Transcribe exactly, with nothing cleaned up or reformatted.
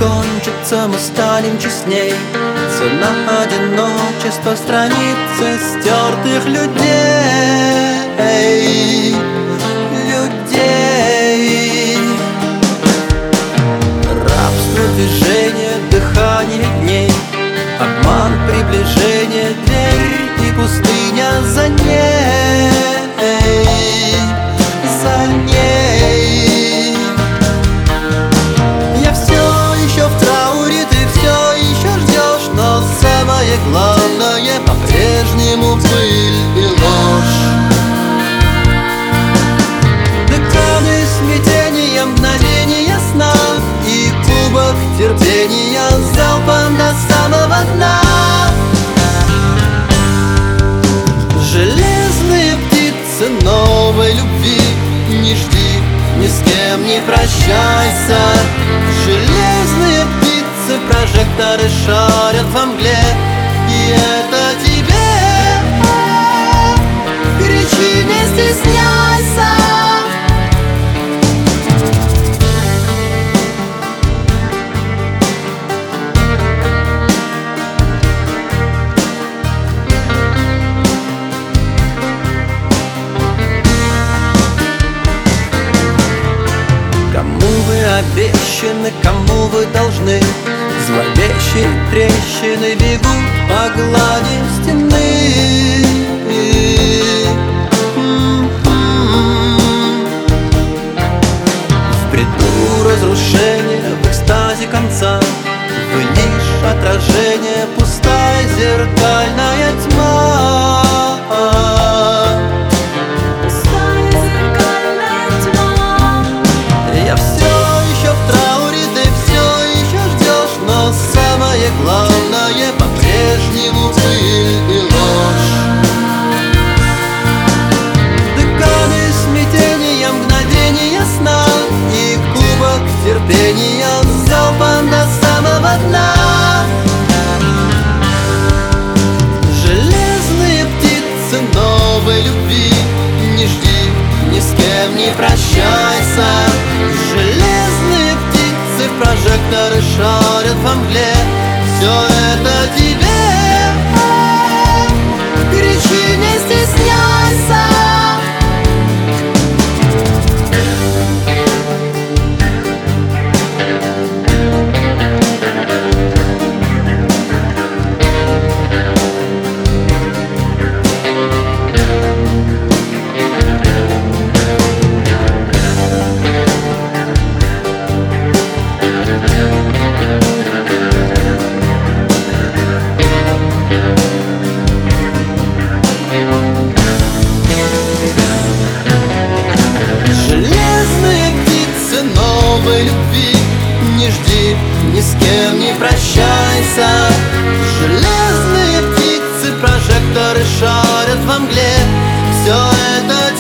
кончится, мы станем честней. Цена одиночества страницы стертых людей. Людей. Рабство движения, дыхание дней, обман приближения, дверь и пустыня за ней. За ней. Я все еще в трауре, ты все еще ждешь, но самое главное по-прежнему пыль и ложь. Деканы смятения, мгновения сна и кубок терпения залпом до самого дна. Железные птицы новой любви, не жди, ни с кем не прощайся. Железные птицы, прожекторы шарят во мгле, и это тебе. Кричи, не стесняйся. Обещаны, кому вы должны. Зловещие трещины бегут по глади стены. В бреду разрушения, в экстазе конца вы лишь отражение, пустая зеркальная тьма. Главное по-прежнему пыль и ложь. Деканы смятения, мгновения сна и кубок терпения залпом до самого дна. Железные птицы новой любви, не жди, ни с кем не прощайся. Железные птицы, прожекторы шарят во мгле, все это тебе. Кричи, не стесняйся. Любви, не жди, ни с кем не прощайся. Железные птицы, прожекторы шарят во мгле, все это